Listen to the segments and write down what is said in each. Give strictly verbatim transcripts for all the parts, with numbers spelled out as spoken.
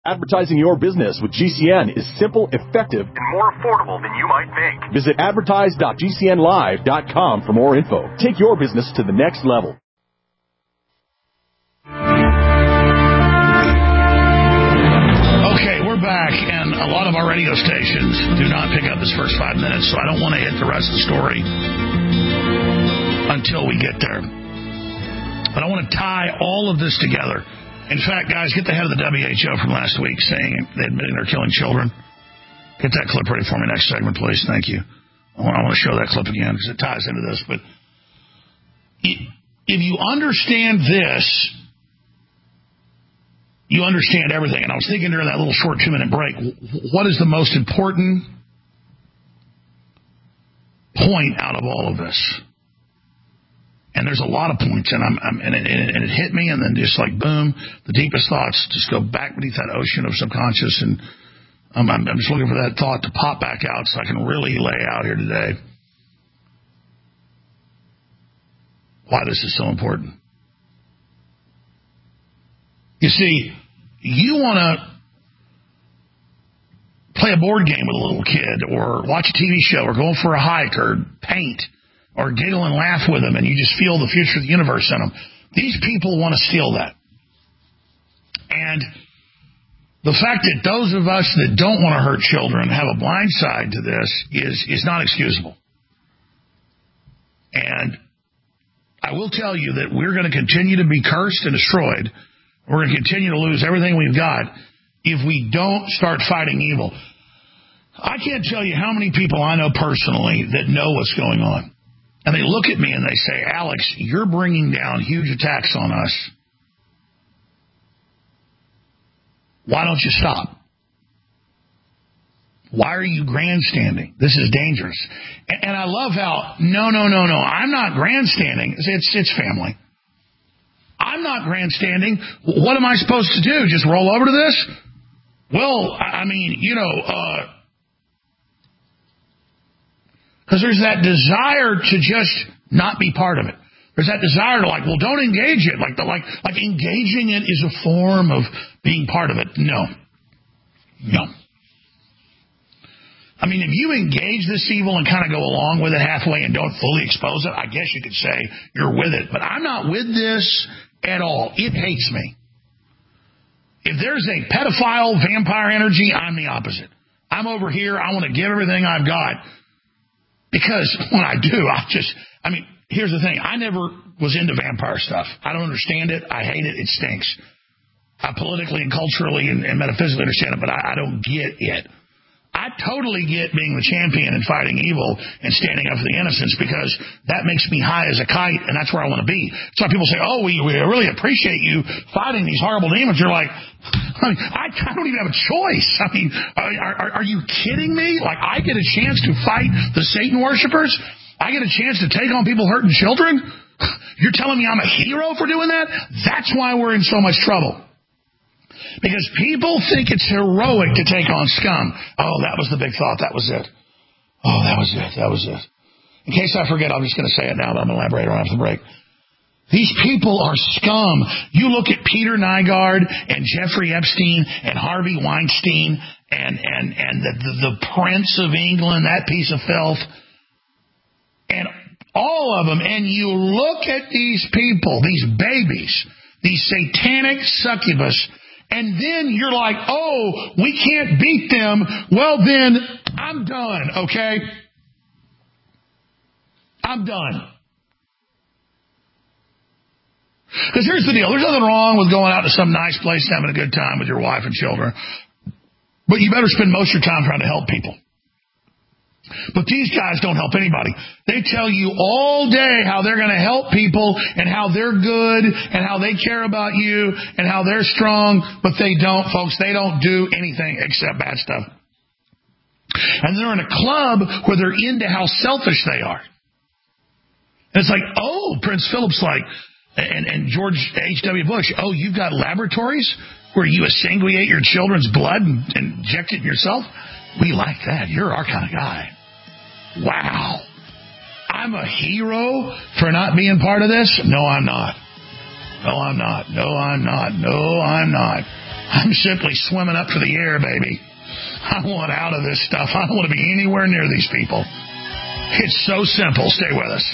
Advertising your business with G C N is simple, effective, and more affordable than you might think. Visit advertise dot g c n live dot com for more info. Take your business to the next level. Okay, we're back, and a lot of our radio stations do not pick up this first five minutes, so I don't want to hit the rest of the story until we get there. But I want to tie all of this together. In fact, guys, get the head of the W H O from last week saying they admitting they're killing children. Get that clip ready for me next segment, please. Thank you. I want, I want to show that clip again because it ties into this. But if you understand this, you understand everything. And I was thinking during that little short two-minute break, what is the most important point out of all of this? And there's a lot of points, and I'm, I'm and, it, and it hit me, and then just like boom, the deepest thoughts just go back beneath that ocean of subconscious, and um, I'm, I'm just looking for that thought to pop back out so I can really lay out here today why this is so important. You see, you want to play a board game with a little kid, or watch a T V show, or go for a hike, or paint, or giggle and laugh with them, and you just feel the future of the universe in them. These people want to steal that. And the fact that those of us that don't want to hurt children have a blind side to this is, is not excusable. And I will tell you that we're going to continue to be cursed and destroyed. We're going to continue to lose everything we've got if we don't start fighting evil. I can't tell you how many people I know personally that know what's going on. And they look at me and they say, Alex, you're bringing down huge attacks on us. Why don't you stop? Why are you grandstanding? This is dangerous. And, and I love how, no, no, no, no, I'm not grandstanding. It's, it's family. I'm not grandstanding. What am I supposed to do? Just roll over to this? Well, I mean, you know, uh, because there's that desire to just not be part of it. There's that desire to like, well, don't engage it. Like, the, like, like engaging it is a form of being part of it. No. No. I mean, if you engage this evil and kind of go along with it halfway and don't fully expose it, I guess you could say you're with it. But I'm not with this at all. It hates me. If there's a pedophile vampire energy, I'm the opposite. I'm over here. I want to give everything I've got. Because when I do, I just, I mean, here's the thing. I never was into vampire stuff. I don't understand it. I hate it. It stinks. I politically and culturally and, and metaphysically understand it, but I, I don't get it. I totally get being the champion and fighting evil and standing up for the innocents, because that makes me high as a kite, and that's where I want to be. That's why people say, oh, we, we really appreciate you fighting these horrible demons. You're like, I, mean, I, I don't even have a choice. I mean, are, are, are you kidding me? Like, I get a chance to fight the Satan worshipers? I get a chance to take on people hurting children? You're telling me I'm a hero for doing that? That's why we're in so much trouble. Because people think it's heroic to take on scum. Oh, that was the big thought. That was it. Oh, that was it. That was it. In case I forget, I'm just going to say it now, but I'm going to elaborate right after the break. These people are scum. You look at Peter Nygard and Jeffrey Epstein and Harvey Weinstein and, and, and the, the, the Prince of England, that piece of filth, and all of them, and you look at these people, these babies, these satanic succubus, and then you're like, oh, we can't beat them. Well, then I'm done, okay? I'm done. Because here's the deal. There's nothing wrong with going out to some nice place and having a good time with your wife and children. But you better spend most of your time trying to help people. But these guys don't help anybody. They tell you all day how they're going to help people and how they're good and how they care about you and how they're strong, but they don't, folks. They don't do anything except bad stuff. And they're in a club where they're into how selfish they are. And it's like, oh, Prince Philip's like, and, and George H W. Bush, oh, you've got laboratories where you sanguinate your children's blood and, and inject it in yourself? We like that. You're our kind of guy. Wow. I'm a hero for not being part of this? No, I'm not. No, I'm not. No, I'm not. No, I'm not. I'm simply swimming up for the air, baby. I want out of this stuff. I don't want to be anywhere near these people. It's so simple. Stay with us.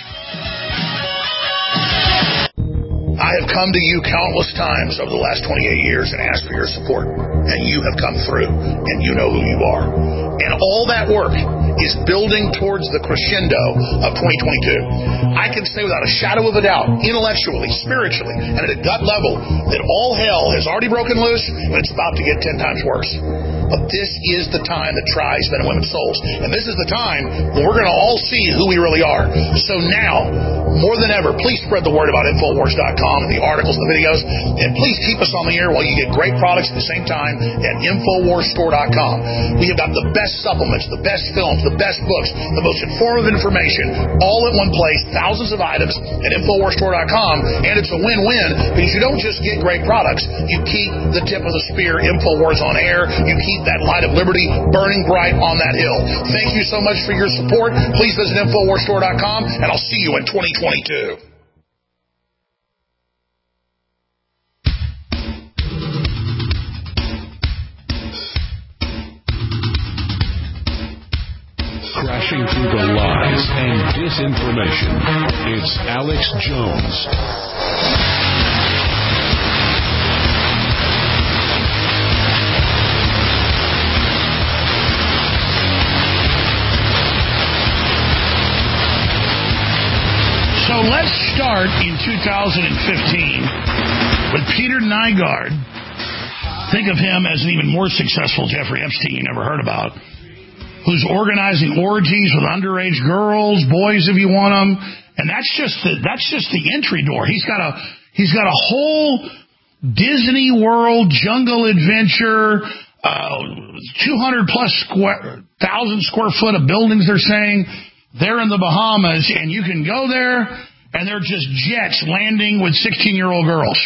I have come to you countless times over the last twenty-eight years and asked for your support, and you have come through, and you know who you are. And all that work is building towards the crescendo of twenty twenty-two. I can say without a shadow of a doubt, intellectually, spiritually, and at a gut level, that all hell has already broken loose, and it's about to get ten times worse. But this is the time that tries men and women's souls. And this is the time when we're going to all see who we really are. So now, more than ever, please spread the word about Infowars dot com and the articles and the videos. And please keep us on the air while you get great products at the same time at Infowars store dot com. We have got the best supplements, the best films, the best books, the most informative information, all at one place, thousands of items at Infowars store dot com. And it's a win-win because you don't just get great products, you keep the tip of the spear, Infowars, on air. You keep that light of liberty burning bright on that hill. Thank you so much for your support. Please visit Infowars store dot com, and I'll see you in twenty twenty-two. Crashing through the lies and disinformation, it's Alex Jones. So let's start in two thousand fifteen with Peter Nygard. Think of him as an even more successful Jeffrey Epstein you never heard about, who's organizing orgies with underage girls, boys if you want them, and that's just the that's just the entry door. He's got a he's got a whole Disney World jungle adventure, uh, two hundred plus square thousand square foot of buildings. They're saying. They're in the Bahamas, and you can go there, and they're just jets landing with sixteen-year-old girls.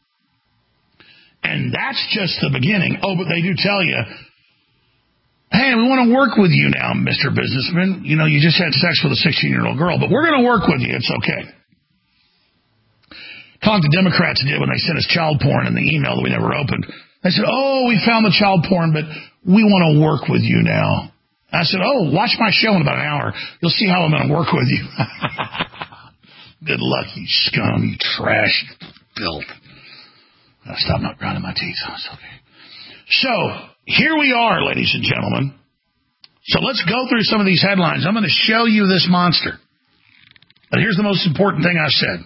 And that's just the beginning. Oh, but they do tell you, hey, we want to work with you now, Mister Businessman. You know, you just had sex with a sixteen-year-old girl, but we're going to work with you. It's okay. Kind of the Democrats did when they sent us child porn in the email that we never opened. They said, oh, we found the child porn, but we want to work with you now. I said, oh, watch my show in about an hour. You'll see how I'm going to work with you. Good luck, you scum, you trash, filth. I'll stop not grinding my teeth. Oh, it's okay. So, here we are, ladies and gentlemen. So let's go through some of these headlines. I'm going to show you this monster. But here's the most important thing I said.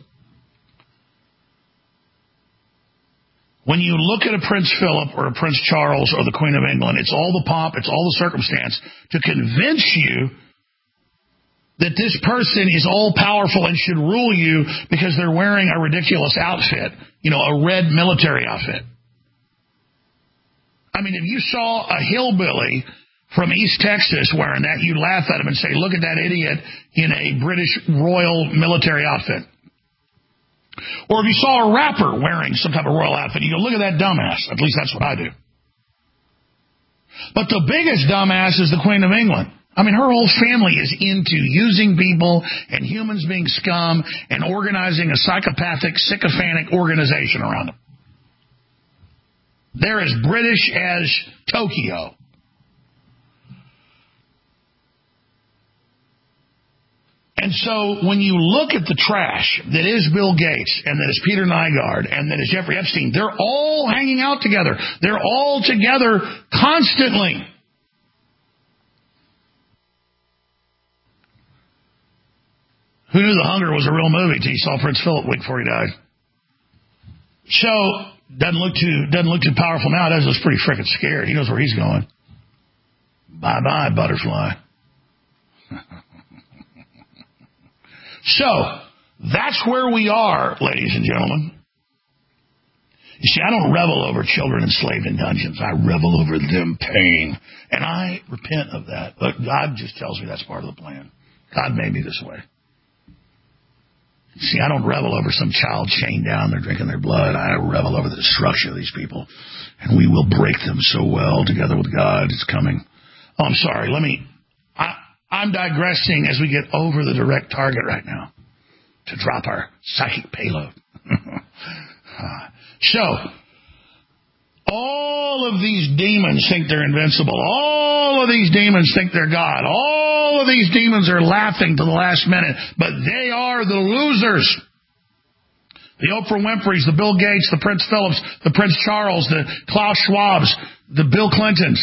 When you look at a Prince Philip or a Prince Charles or the Queen of England, it's all the pomp, it's all the circumstance to convince you that this person is all-powerful and should rule you because they're wearing a ridiculous outfit, you know, a red military outfit. I mean, if you saw a hillbilly from East Texas wearing that, you'd laugh at him and say, look at that idiot in a British royal military outfit. Or if you saw a rapper wearing some type of royal outfit, you go, look at that dumbass. At least that's what I do. But the biggest dumbass is the Queen of England. I mean, her whole family is into using people and humans being scum and organizing a psychopathic, sycophantic organization around them. They're as British as Tokyo. And so when you look at the trash that is Bill Gates and that is Peter Nygard and that is Jeffrey Epstein, they're all hanging out together. They're all together constantly. Who knew The Hunger was a real movie until you saw Prince Philip a week before he died? So, doesn't look too doesn't look too powerful now. Does looks pretty freaking scared. He knows where he's going. Bye-bye, butterfly. So, that's where we are, ladies and gentlemen. You see, I don't revel over children enslaved in dungeons. I revel over them pain. And I repent of that. But God just tells me that's part of the plan. God made me this way. See, I don't revel over some child chained down, they're drinking their blood. I revel over the destruction of these people. And we will break them so well together with God. It's coming. Oh, I'm sorry. Let me... I, I'm digressing as we get over the direct target right now to drop our psychic payload. uh, so, All of these demons think they're invincible. All of these demons think they're God. All of these demons are laughing to the last minute, but they are the losers. The Oprah Winfreys, the Bill Gates, the Prince Philips, the Prince Charles, the Klaus Schwabs, the Bill Clintons.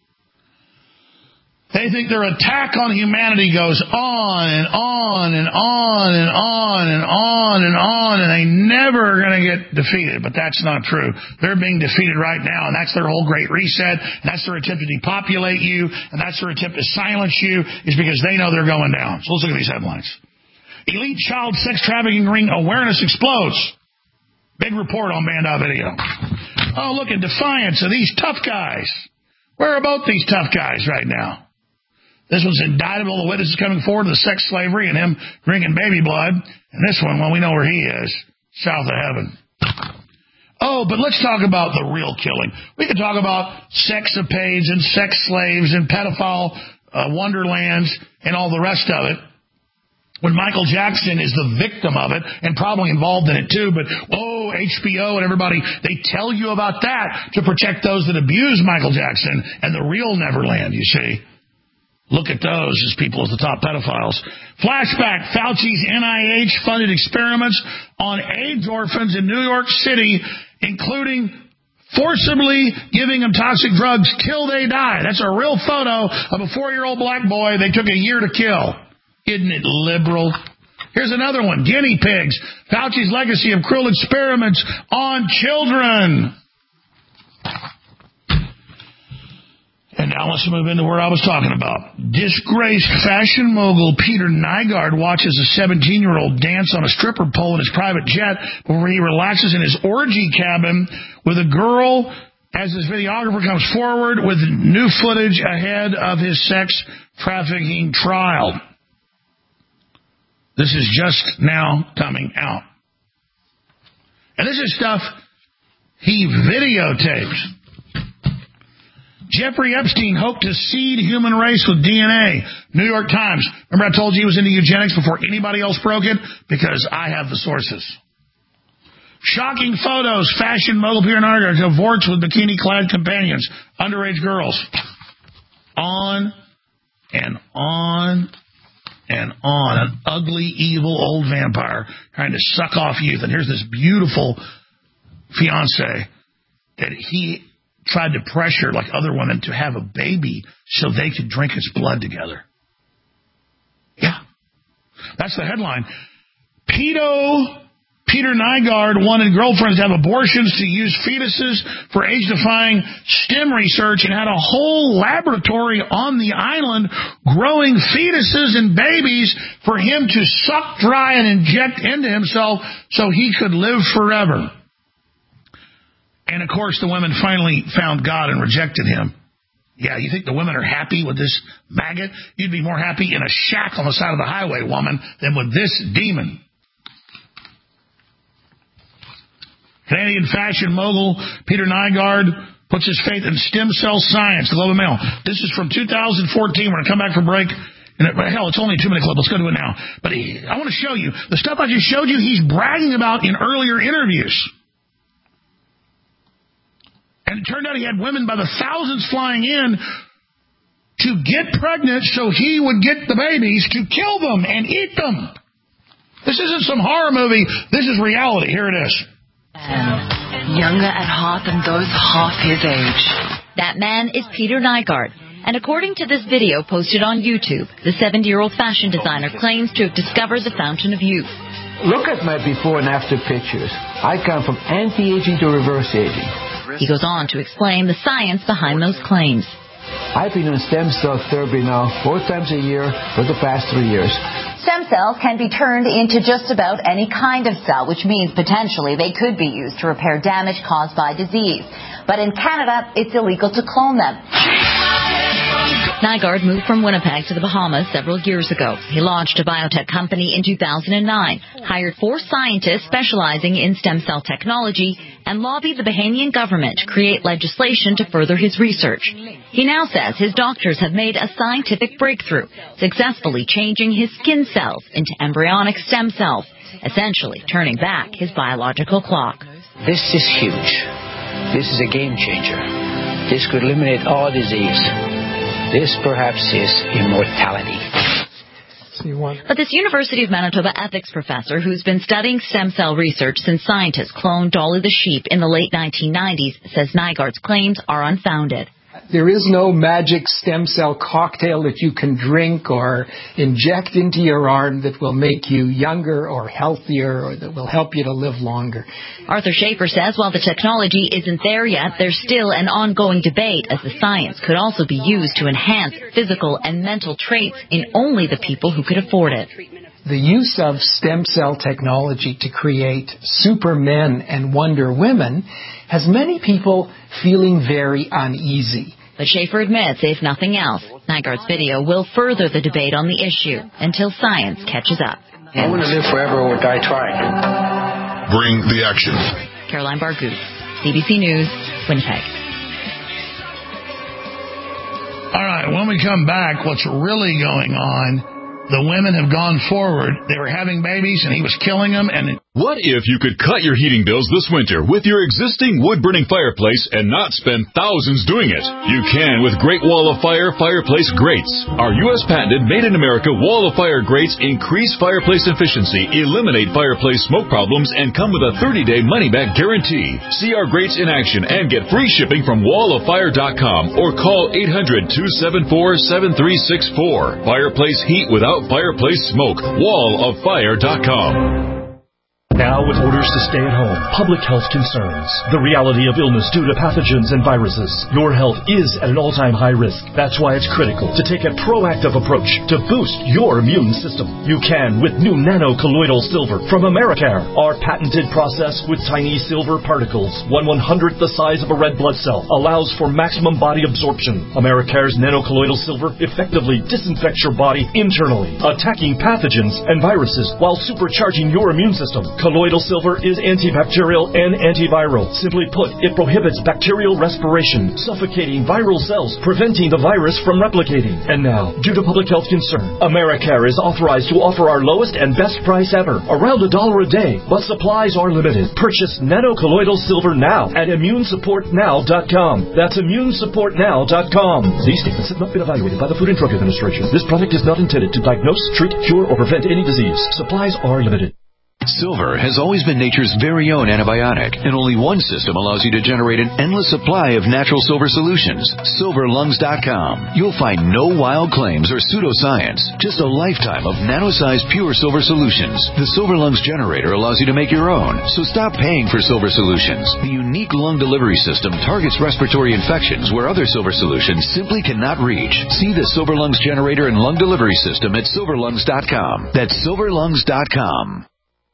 They think their attack on humanity goes on and on and on and on and on and on, and they never are going to get defeated. But that's not true. They're being defeated right now, and that's their whole Great Reset, and that's their attempt to depopulate you, and that's their attempt to silence you, is because they know they're going down. So let's look at these headlines. Elite child sex trafficking ring awareness explodes. Big report on Band Video. Oh, look at defiance of these tough guys. Where are both these tough guys right now? This one's indicted, all the witnesses coming forward to the sex slavery and him drinking baby blood. And this one, well, we know where he is, south of heaven. Oh, but let's talk about the real killing. We could talk about sexapades and sex slaves and pedophile uh, wonderlands and all the rest of it. When Michael Jackson is the victim of it and probably involved in it too, but oh, H B O and everybody, they tell you about that to protect those that abuse Michael Jackson and the real Neverland, you see. Look at those as people as the top pedophiles. Flashback, Fauci's N I H-funded experiments on AIDS orphans in New York City, including forcibly giving them toxic drugs till they die. That's a real photo of a four-year-old black boy they took a year to kill. Isn't it liberal? Here's another one, guinea pigs. Fauci's legacy of cruel experiments on children. And now let's move into where I was talking about. Disgraced fashion mogul Peter Nygaard watches a seventeen-year-old dance on a stripper pole in his private jet before he relaxes in his orgy cabin with a girl as his videographer comes forward with new footage ahead of his sex trafficking trial. This is just now coming out. And this is stuff he videotaped. Jeffrey Epstein hoped to seed human race with D N A. New York Times. Remember I told you he was into eugenics before anybody else broke it? Because I have the sources. Shocking photos. Fashion mogul Peter Nygaard cavorts with bikini-clad companions. Underage girls. On and on and on. An ugly, evil old vampire trying to suck off youth. And here's this beautiful fiancé that he tried to pressure, like other women, to have a baby so they could drink his blood together. Yeah. That's the headline. Pedo Peter Nygaard wanted girlfriends to have abortions to use fetuses for age-defying STEM research and had a whole laboratory on the island growing fetuses and babies for him to suck dry and inject into himself so he could live forever. And, of course, the women finally found God and rejected him. Yeah, you think the women are happy with this maggot? You'd be more happy in a shack on the side of the highway, woman, than with this demon. Canadian fashion mogul Peter Nygaard puts his faith in stem cell science. The Globe and Mail. This is from two thousand fourteen. We're going to come back from break. And it, hell, it's only a two-minute clip. Let's go to it now. But he, I want to show you. The stuff I just showed you, he's bragging about in earlier interviews. And it turned out he had women by the thousands flying in to get pregnant so he would get the babies to kill them and eat them. This isn't some horror movie. This is reality. Here it is. And younger at heart than those half his age. That man is Peter Nygaard. And according to this video posted on YouTube, the seventy-year-old fashion designer claims to have discovered the fountain of youth. Look at my before and after pictures. I come from anti-aging to reverse aging. He goes on to explain the science behind those claims. I've been on stem cell therapy now four times a year for the past three years. Stem cells can be turned into just about any kind of cell, which means potentially they could be used to repair damage caused by disease. But in Canada, it's illegal to clone them. Nygaard moved from Winnipeg to the Bahamas several years ago. He launched a biotech company in two thousand nine, hired four scientists specializing in stem cell technology, and lobbied the Bahamian government to create legislation to further his research. He now says his doctors have made a scientific breakthrough, successfully changing his skin cells into embryonic stem cells, essentially turning back his biological clock. This is huge. This is a game changer. This could eliminate all disease. This perhaps is immortality. But this University of Manitoba ethics professor who's been studying stem cell research since scientists cloned Dolly the sheep in the late nineteen nineties says Nygaard's claims are unfounded. There is no magic stem cell cocktail that you can drink or inject into your arm that will make you younger or healthier or that will help you to live longer. Arthur Schaefer says while the technology isn't there yet, there's still an ongoing debate as the science could also be used to enhance physical and mental traits in only the people who could afford it. The use of stem cell technology to create supermen and Wonder Women has many people feeling very uneasy. But Schaefer admits, if nothing else, Nygaard's video will further the debate on the issue until science catches up. I want to live forever or die trying. Bring the action. Caroline Bargout, C B C News, Winnipeg. All right, when we come back, what's really going on? The women have gone forward. They were having babies, and he was killing them. And what if you could cut your heating bills this winter with your existing wood-burning fireplace and not spend thousands doing it? You can with Great Wall of Fire fireplace grates. Our U S patented made-in-America Wall of Fire grates increase fireplace efficiency, eliminate fireplace smoke problems, and come with a thirty-day money-back guarantee. See our grates in action and get free shipping from wall of fire dot com or call eight hundred, two seven four, seven three six four. Fireplace heat without fireplace smoke. wall of fire dot com. Now with orders to stay at home, public health concerns, the reality of illness due to pathogens and viruses, your health is at an all-time high risk. That's why it's critical to take a proactive approach to boost your immune system. You can with new nano-colloidal silver from Americare. Our patented process with tiny silver particles, one one-hundredth the size of a red blood cell, allows for maximum body absorption. Americare's nano-colloidal silver effectively disinfects your body internally, attacking pathogens and viruses while supercharging your immune system. Colloidal silver is antibacterial and antiviral. Simply put, it prohibits bacterial respiration, suffocating viral cells, preventing the virus from replicating. And now, due to public health concern, Americare is authorized to offer our lowest and best price ever, around a dollar a day, but supplies are limited. Purchase nano-colloidal silver now at immune support now dot com. That's immune support now dot com. These statements have not been evaluated by the Food and Drug Administration. This product is not intended to diagnose, treat, cure, or prevent any disease. Supplies are limited. Silver has always been nature's very own antibiotic, and only one system allows you to generate an endless supply of natural silver solutions. silver lungs dot com. You'll find no wild claims or pseudoscience, just a lifetime of nano-sized pure silver solutions. The Silver Lungs generator allows you to make your own, so stop paying for silver solutions. The unique lung delivery system targets respiratory infections where other silver solutions simply cannot reach. See the Silver Lungs generator and lung delivery system at silver lungs dot com. That's silver lungs dot com.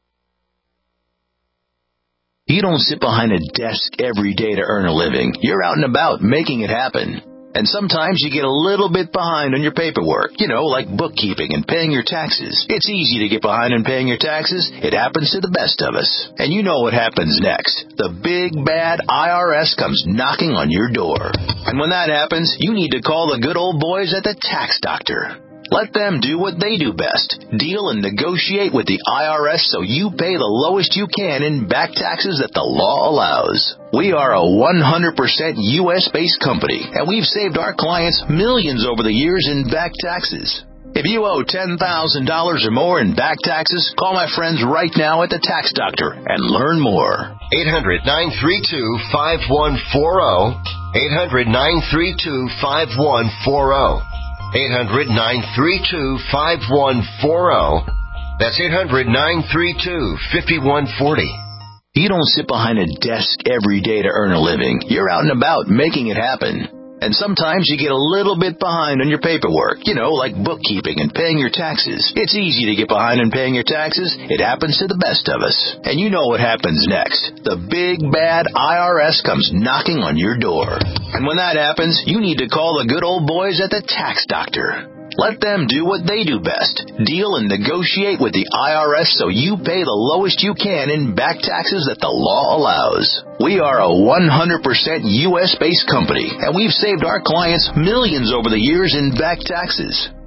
You don't sit behind a desk every day to earn a living. You're out and about making it happen. And sometimes you get a little bit behind on your paperwork, you know, like bookkeeping and paying your taxes. It's easy to get behind on paying your taxes. It happens to the best of us. And you know what happens next. The big, bad I R S comes knocking on your door. And when that happens, you need to call the good old boys at the Tax Doctor. Let them do what they do best. Deal and negotiate with the I R S so you pay the lowest you can in back taxes that the law allows. We are a one hundred percent U S-based company, and we've saved our clients millions over the years in back taxes. If you owe ten thousand dollars or more in back taxes, call my friends right now at the Tax Doctor and learn more. eight hundred, nine three two, five one four zero. eight hundred, nine three two, five one four zero. eight hundred, nine three two, five one four zero. That's eight hundred, nine three two, five one four zero. You don't sit behind a desk every day to earn a living. You're out and about making it happen. And sometimes you get a little bit behind on your paperwork, you know, like bookkeeping and paying your taxes. It's easy to get behind on paying your taxes. It happens to the best of us. And you know what happens next. The big, bad I R S comes knocking on your door. And when that happens, you need to call the good old boys at the Tax Doctor. Let them do what they do best. Deal and negotiate with the I R S so you pay the lowest you can in back taxes that the law allows. We are a one hundred percent U S-based company, and we've saved our clients millions over the years in back taxes.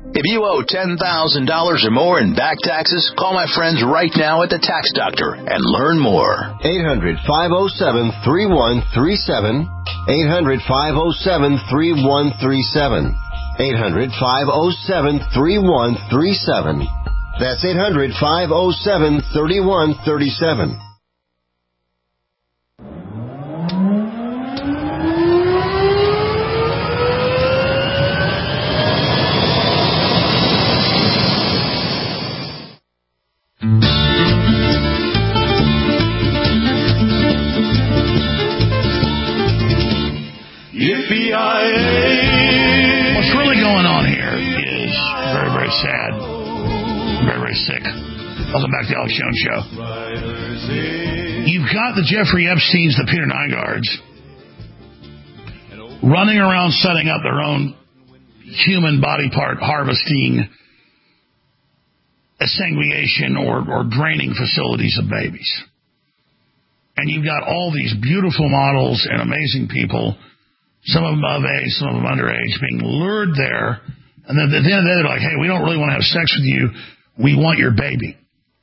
If you owe ten thousand dollars or more in back taxes, call my friends right now at the Tax Doctor and learn more. eight hundred, five oh seven, three one three seven. eight hundred, five oh seven, three one three seven. eight hundred, five oh seven, three one three seven. That's eight hundred, five oh seven, three one three seven. What's really going on here is very, very sad. Very, very sick. Welcome back to the Alex Jones Show. You've got the Jeffrey Epsteins, the Peter Nygaards, running around setting up their own human body part harvesting, exsanguination, or, or draining facilities of babies. And you've got all these beautiful models and amazing people, some of them above age, some of them underage, being lured there. And then at the end of the day, they're like, hey, we don't really want to have sex with you. We want your baby.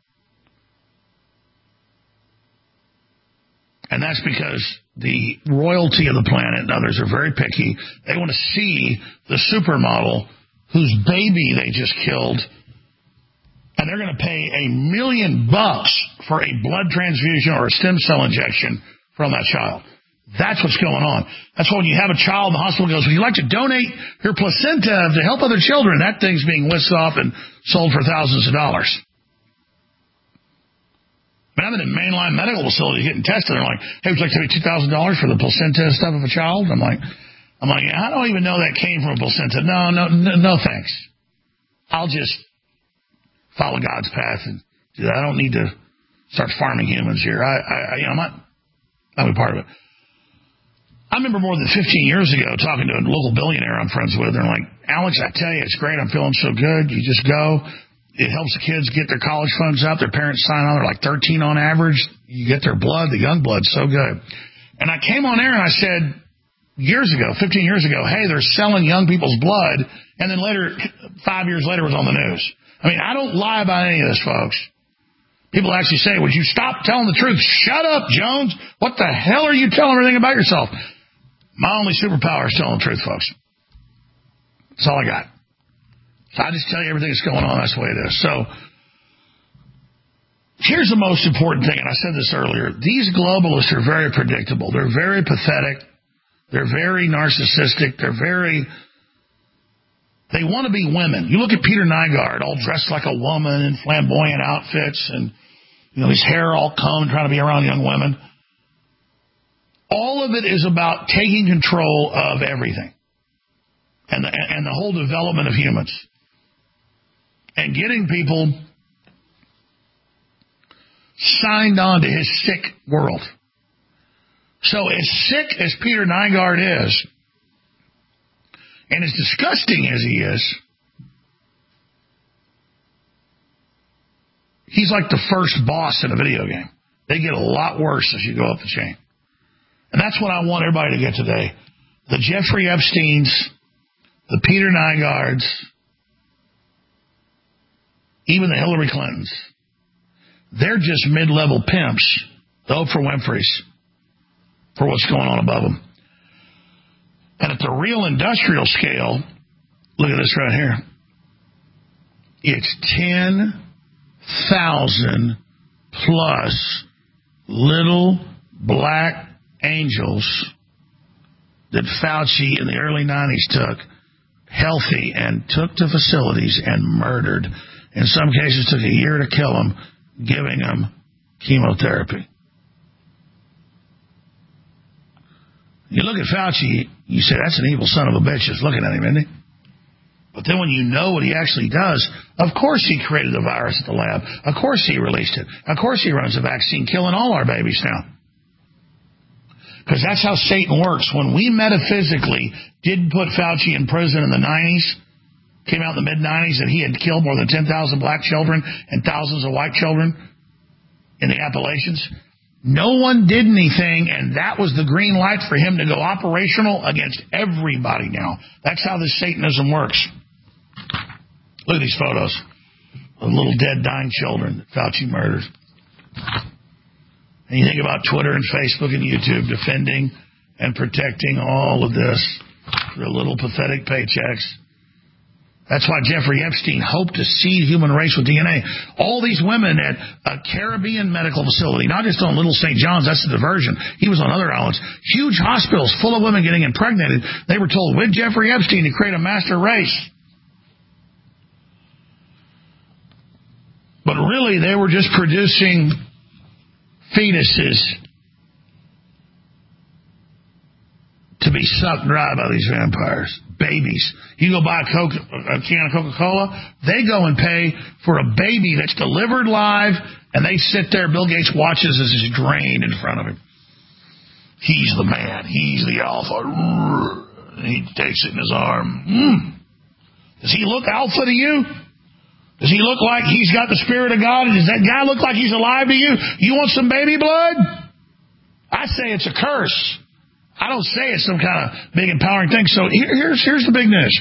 And that's because the royalty of the planet and others are very picky. They want to see the supermodel whose baby they just killed. And they're going to pay a million bucks for a blood transfusion or a stem cell injection from that child. That's what's going on. That's why when you have a child, the hospital goes, would you like to donate your placenta to help other children? That thing's being whisked off and sold for thousands of dollars. I mean, I'm in a mainline medical facility getting tested. They're like, hey, would you like to pay two thousand dollars for the placenta stuff of a child? I'm like, I'm like, I don't even know that came from a placenta. No, no, no, no thanks. I'll just follow God's path and do that. I don't need to start farming humans here. I, I, you know, I'm not, I'm a part of it. I remember more than fifteen years ago talking to a local billionaire I'm friends with. They're like, Alex, I tell you, it's great. I'm feeling so good. You just go. It helps the kids get their college funds up. Their parents sign on. They're like thirteen on average. You get their blood, the young blood, so good. And I came on air and I said years ago, fifteen years ago, hey, they're selling young people's blood. And then later, five years later, it was on the news. I mean, I don't lie about any of this, folks. People actually say, would you stop telling the truth? Shut up, Jones. What the hell are you telling everything about yourself? My only superpower is telling the truth, folks. That's all I got. So I just tell you everything that's going on. That's the way it is. So here's the most important thing, and I said this earlier. These globalists are very predictable. They're very pathetic. They're very narcissistic. They're very... They want to be women. You look at Peter Nygaard, all dressed like a woman in flamboyant outfits and, you know, his hair all combed, trying to be around young women. All of it is about taking control of everything and the, and the whole development of humans and getting people signed on to his sick world. So as sick as Peter Nygaard is, and as disgusting as he is, he's like the first boss in a video game. They get a lot worse as you go up the chain. And that's what I want everybody to get today. The Jeffrey Epsteins, the Peter Nygaards, even the Hillary Clintons. They're just mid-level pimps, the Oprah Winfreys, for what's going on above them. And at the real industrial scale, look at this right here. It's ten thousand plus little black angels that Fauci in the early nineties took healthy and took to facilities and murdered. In some cases, took a year to kill them, giving them chemotherapy. You look at Fauci, you say, that's an evil son of a bitch just looking at him, isn't he? But then when you know what he actually does, of course he created the virus at the lab. Of course he released it. Of course he runs a vaccine killing all our babies now. Because that's how Satan works. When we metaphysically did put Fauci in prison in the nineties, came out in the mid-nineties that he had killed more than ten thousand black children and thousands of white children in the Appalachians, no one did anything, and that was the green light for him to go operational against everybody now. That's how this Satanism works. Look at these photos of little dead, dying children that Fauci murdered. And you think about Twitter and Facebook and YouTube defending and protecting all of this for their little pathetic paychecks. That's why Jeffrey Epstein hoped to seed human race with D N A. All these women at a Caribbean medical facility, not just on Little Saint John's, that's the diversion. He was on other islands. Huge hospitals full of women getting impregnated. They were told with Jeffrey Epstein to create a master race. But really, they were just producing fetuses to be sucked dry by these vampires. Babies. You go buy a, Coke, a can of Coca-Cola, they go and pay for a baby that's delivered live, and they sit there. Bill Gates watches as it's drained in front of him. He's the man. He's the alpha. He takes it in his arm. Mm. Does he look alpha to you? Does he look like he's got the Spirit of God? Does that guy look like he's alive to you? You want some baby blood? I say it's a curse. I don't say it's some kind of big empowering thing. So here, here's, here's the big news.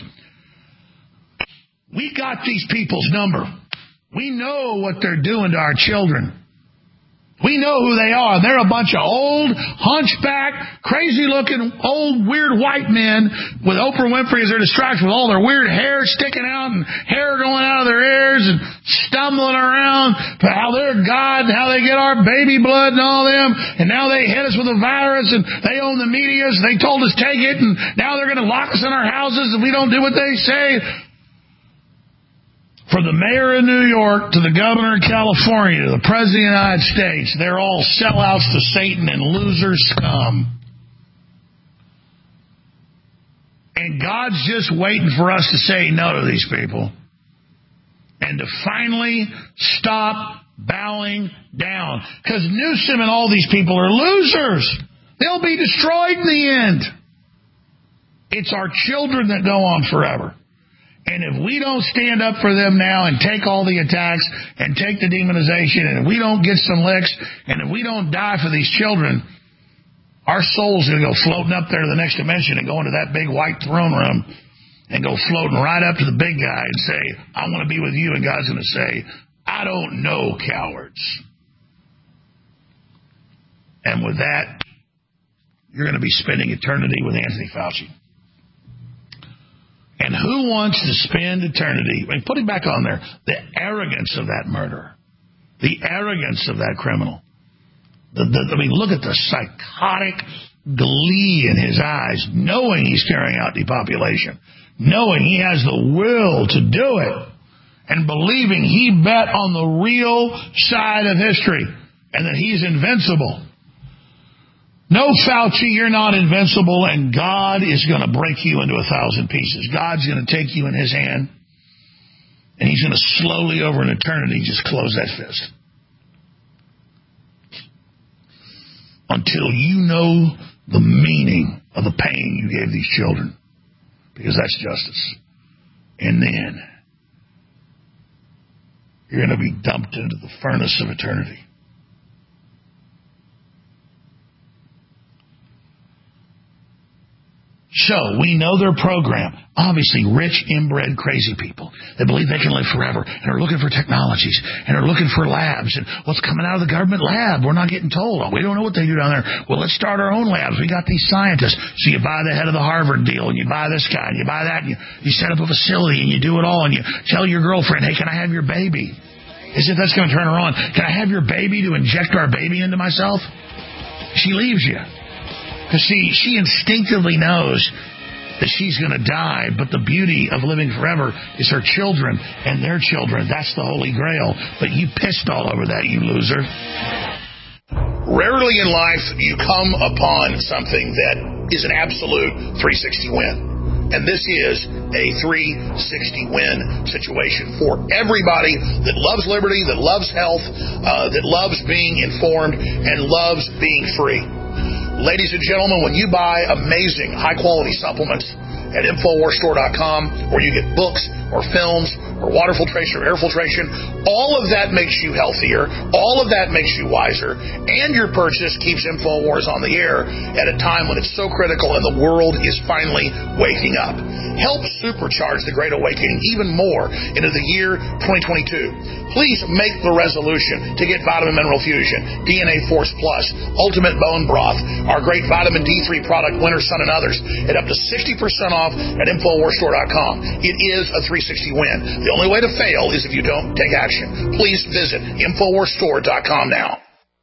We got these people's number. We know what they're doing to our children. We know who they are. They're a bunch of old, hunchback, crazy-looking, old, weird white men with Oprah Winfrey as their distraction, with all their weird hair sticking out and hair going out of their ears and stumbling around for how they're God and how they get our baby blood and all them. And now they hit us with a virus and they own the media. So they told us take it, and now they're going to lock us in our houses if we don't do what they say. From the mayor of New York to the governor of California to the president of the United States, they're all sellouts to Satan and loser scum. And God's just waiting for us to say no to these people and to finally stop bowing down. Because Newsom and all these people are losers. They'll be destroyed in the end. It's our children that go on forever. And if we don't stand up for them now and take all the attacks and take the demonization, and if we don't get some licks, and if we don't die for these children, our soul's going to go floating up there to the next dimension and go into that big white throne room and go floating right up to the big guy and say, I want to be with you. And God's going to say, I don't know, cowards. And with that, you're going to be spending eternity with Anthony Fauci. And who wants to spend eternity? I mean, put him back on there. The arrogance of that murderer. The arrogance of that criminal. The, the, I mean, look at the psychotic glee in his eyes, knowing he's carrying out depopulation, knowing he has the will to do it, and believing he bet on the real side of history and that he's invincible. No, Fauci, you're not invincible, and God is going to break you into a thousand pieces. God's going to take you in his hand, and he's going to slowly, over an eternity, just close that fist. Until you know the meaning of the pain you gave these children, because that's justice. And then you're going to be dumped into the furnace of eternity. So, we know their program. Obviously, rich, inbred, crazy people that believe they can live forever and are looking for technologies and are looking for labs and what's coming out of the government lab. We're not getting told. We don't know what they do down there. Well, let's start our own labs. We got these scientists. So you buy the head of the Harvard deal and you buy this guy and you buy that and you, you set up a facility and you do it all and you tell your girlfriend, hey, can I have your baby? As if that's going to turn her on. Can I have your baby to inject our baby into myself? She leaves you. Because, see, she instinctively knows that she's going to die, but the beauty of living forever is her children and their children. That's the Holy Grail. But you pissed all over that, you loser. Rarely in life do you come upon something that is an absolute three sixty win. And this is a three sixty win situation for everybody that loves liberty, that loves health, uh, that loves being informed, and loves being free. Ladies and gentlemen, when you buy amazing, high-quality supplements at Infowars Store dot com, or you get books or films or water filtration or air filtration, all of that makes you healthier, all of that makes you wiser, and your purchase keeps Infowars on the air at a time when it's so critical and the world is finally waking up. Help supercharge the Great Awakening even more into the year twenty twenty-two. Please make the resolution to get Vitamin Mineral Fusion, D N A Force Plus, Ultimate Bone Broth, our great Vitamin D three product, Winter Sun and others, at up to sixty percent off at Infowars Store dot com. It is a three sixty win. The only way to fail is if you don't take action. Please visit Infowars Store dot com now.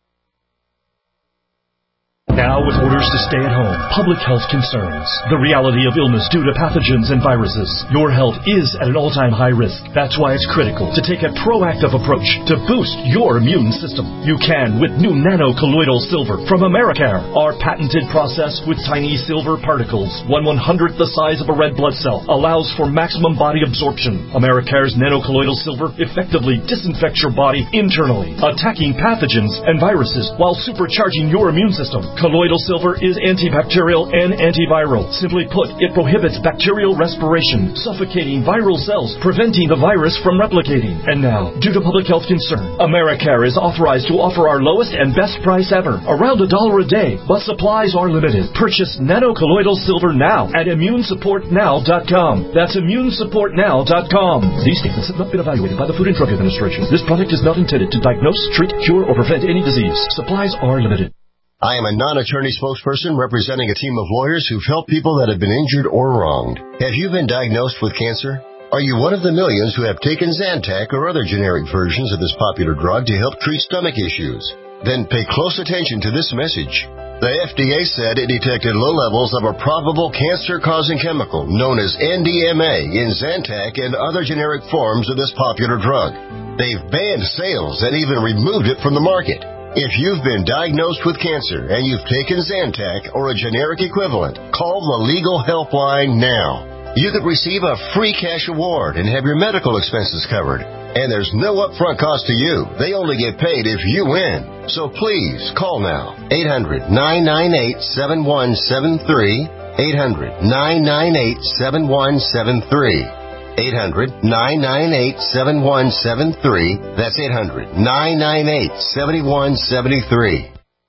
Now with orders to stay at home, public health concerns, the reality of illness due to pathogens and viruses, your health is at an all-time high risk. That's why it's critical to take a proactive approach to boost your immune system. You can with new nano-colloidal silver from Americare. Our patented process with tiny silver particles, one one-hundredth the size of a red blood cell, allows for maximum body absorption. Americare's nano-colloidal silver effectively disinfects your body internally, attacking pathogens and viruses while supercharging your immune system. Colloidal silver is antibacterial and antiviral. Simply put, it prohibits bacterial respiration, suffocating viral cells, preventing the virus from replicating. And now, due to public health concern, Americare is authorized to offer our lowest and best price ever, around a dollar a day, but supplies are limited. Purchase nano-colloidal silver now at immune support now dot com. That's immune support now dot com. These statements have not been evaluated by the Food and Drug Administration. This product is not intended to diagnose, treat, cure, or prevent any disease. Supplies are limited. I am a non-attorney spokesperson representing a team of lawyers who've helped people that have been injured or wronged. Have you been diagnosed with cancer? Are you one of the millions who have taken Zantac or other generic versions of this popular drug to help treat stomach issues? Then pay close attention to this message. The F D A said it detected low levels of a probable cancer-causing chemical known as N D M A in Zantac and other generic forms of this popular drug. They've banned sales and even removed it from the market. If you've been diagnosed with cancer and you've taken Zantac or a generic equivalent, call the legal helpline now. You could receive a free cash award and have your medical expenses covered. And there's no upfront cost to you. They only get paid if you win. So please call now. eight hundred, nine nine eight, seven one seven three. eight hundred, nine nine eight, seven one seven three. eight hundred, nine nine eight, seven one seven three. That's eight hundred, nine nine eight, seven one seven three.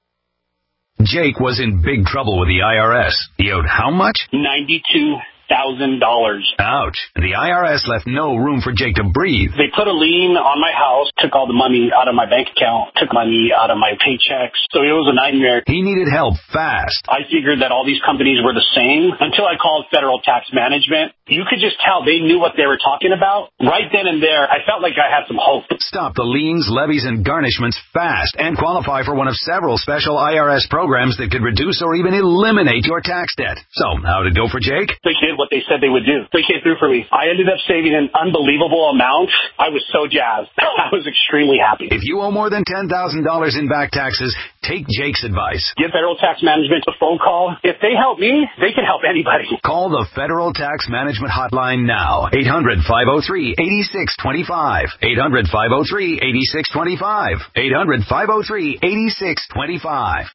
Jake was in big trouble with the I R S. He owed how much? ninety-two thousand dollars. Ouch. The I R S left no room for Jake to breathe. They put a lien on my house, took all the money out of my bank account, took money out of my paychecks. So it was a nightmare. He needed help fast. I figured that all these companies were the same until I called Federal Tax Management. You could just tell they knew what they were talking about. Right then and there, I felt like I had some hope. Stop the liens, levies, and garnishments fast and qualify for one of several special I R S programs that could reduce or even eliminate your tax debt. So, how'd it go for Jake? They did what they said they would do. They came through for me. I ended up saving an unbelievable amount. I was so jazzed. I was extremely happy. If you owe more than ten thousand dollars in back taxes, take Jake's advice. Give Federal Tax Management a phone call. If they help me, they can help anybody. Call the Federal Tax Management Hotline now. eight hundred, five oh three, eight six two five. eight hundred, five oh three, eight six two five. eight hundred, five oh three, eight six two five.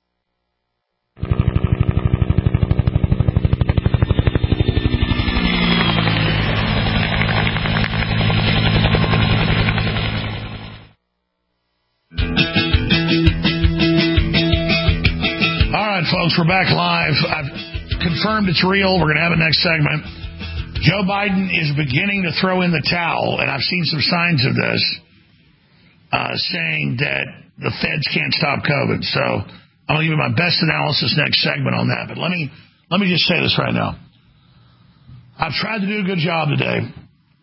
Folks, we're back live. I've confirmed it's real. We're going to have it next segment. Joe Biden is beginning to throw in the towel, and I've seen some signs of this, uh, saying that the feds can't stop COVID. So I'm going to give you my best analysis next segment on that. But let me let me just say this right now. I've tried to do a good job today.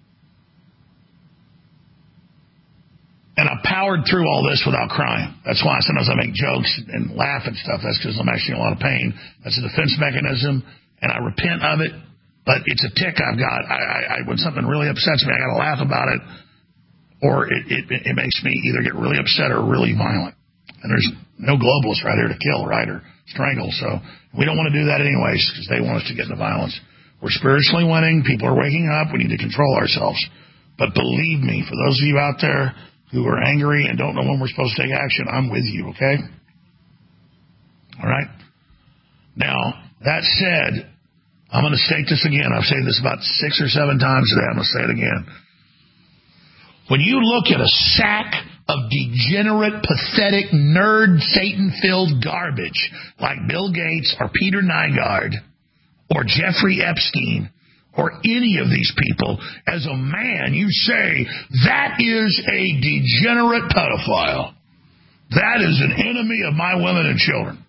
And I powered through all this without crying. That's why sometimes I make jokes and laugh and stuff. That's because I'm actually in a lot of pain. That's a defense mechanism, and I repent of it. But it's a tick I've got. I, I, I when something really upsets me, I got to laugh about it, or it, it, it makes me either get really upset or really violent. And there's no globalists right here to kill, right, or strangle. So we don't want to do that anyways because they want us to get into violence. We're spiritually winning. People are waking up. We need to control ourselves. But believe me, for those of you out there who are angry and don't know when we're supposed to take action, I'm with you, okay? All right? Now, that said, I'm going to state this again. I've said this about six or seven times today. I'm going to say it again. When you look at a sack of degenerate, pathetic, nerd, Satan-filled garbage like Bill Gates or Peter Nygaard or Jeffrey Epstein or any of these people, as a man, you say, that is a degenerate pedophile. That is an enemy of my women and children.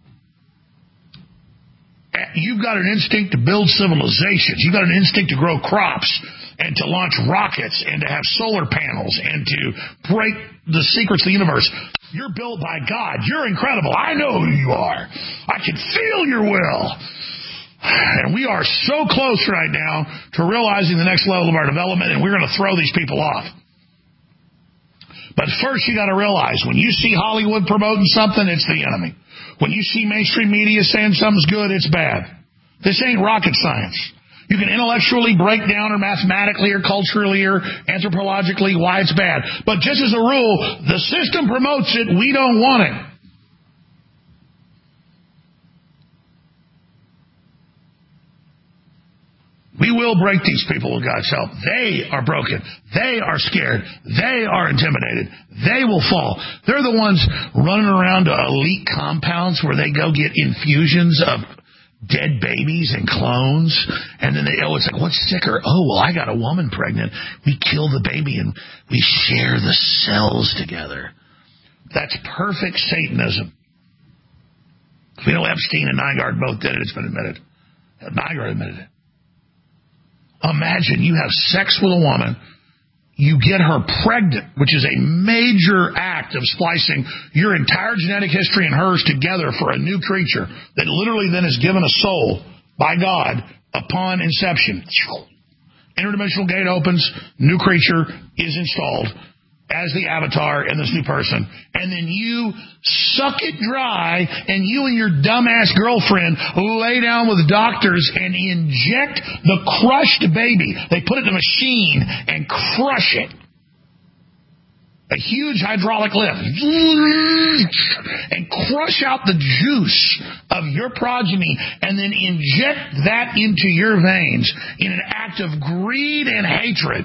You've got an instinct to build civilizations. You've got an instinct to grow crops and to launch rockets and to have solar panels and to break the secrets of the universe. You're built by God. You're incredible. I know who you are. I can feel your will. And we are so close right now to realizing the next level of our development, and we're going to throw these people off. But first, you got to realize, when you see Hollywood promoting something, it's the enemy. When you see mainstream media saying something's good, it's bad. This ain't rocket science. You can intellectually break down, or mathematically, or culturally, or anthropologically why it's bad. But just as a rule, the system promotes it. We don't want it. We will break these people with God's help. They are broken. They are scared. They are intimidated. They will fall. They're the ones running around to elite compounds where they go get infusions of dead babies and clones. And then they, oh, it's like, what's sicker? Oh, well, I got a woman pregnant. We kill the baby and we share the cells together. That's perfect Satanism. We know Epstein and Nygaard both did it. It's been admitted. Nygaard admitted it. Imagine you have sex with a woman, you get her pregnant, which is a major act of splicing your entire genetic history and hers together for a new creature that literally then is given a soul by God upon inception. Interdimensional gate opens, new creature is installed as the avatar in this new person. And then you suck it dry, and you and your dumbass girlfriend lay down with doctors and inject the crushed baby. They put it in a machine and crush it. A huge hydraulic lift. And crush out the juice of your progeny and then inject that into your veins in an act of greed and hatred.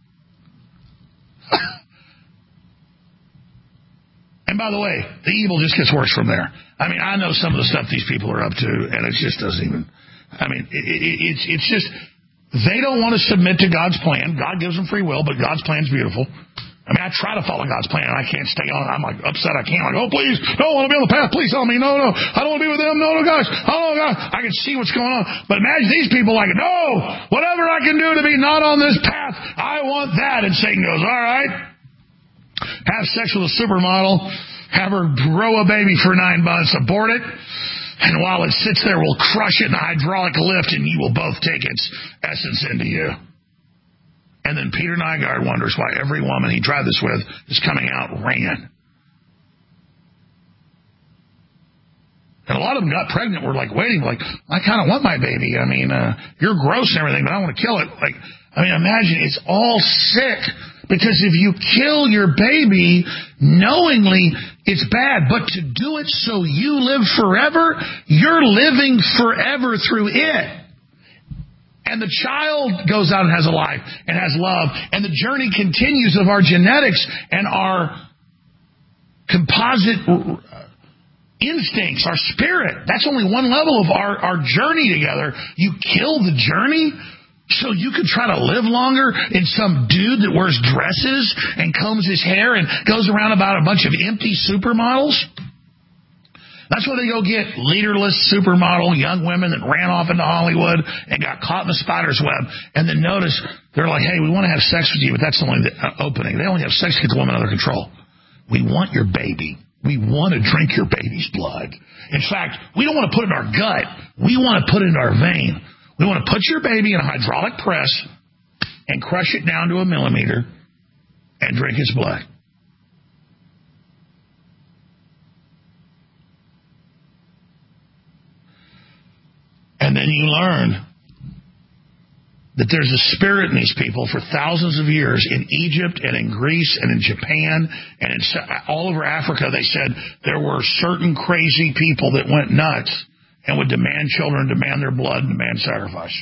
And by the way, the evil just gets worse from there. I mean, I know some of the stuff these people are up to, and it just doesn't even, I mean, it, it, it's it's just, they don't want to submit to God's plan. God gives them free will, but God's plan is beautiful. I mean, I try to follow God's plan, and I can't stay on. I'm like upset I can't. I'm like, oh, please, no, I want to be on the path. Please tell me. No, no, I don't want to be with them. No, no, guys. Oh, God. I can see what's going on. But imagine these people like, no, whatever I can do to be not on this path, I want that. And Satan goes, all right. Have sex with a supermodel, have her grow a baby for nine months, abort it, and while it sits there, we'll crush it in a hydraulic lift, and you will both take its essence into you. And then Peter Nygaard wonders why every woman he tried this with is coming out ran. And a lot of them got pregnant, were like waiting, like, I kind of want my baby. I mean, uh, you're gross and everything, but I want to kill it. Like, I mean, imagine, it's all sick. Because if you kill your baby knowingly, it's bad. But to do it so you live forever, you're living forever through it. And the child goes out and has a life and has love. And the journey continues of our genetics and our composite instincts, our spirit. That's only one level of our, our journey together. You kill the journey so you can try to live longer in some dude that wears dresses and combs his hair and goes around about a bunch of empty supermodels? That's where they go get leaderless supermodel young women that ran off into Hollywood and got caught in the spider's web. And then notice, they're like, hey, we want to have sex with you, but that's only the opening. They only have sex to get the woman under control. We want your baby. We want to drink your baby's blood. In fact, we don't want to put it in our gut. We want to put it in our vein. We want to put your baby in a hydraulic press and crush it down to a millimeter and drink its blood. And then you learn that there's a spirit in these people for thousands of years in Egypt and in Greece and in Japan and in all over Africa. They said there were certain crazy people that went nuts and would demand children, demand their blood, demand sacrifice.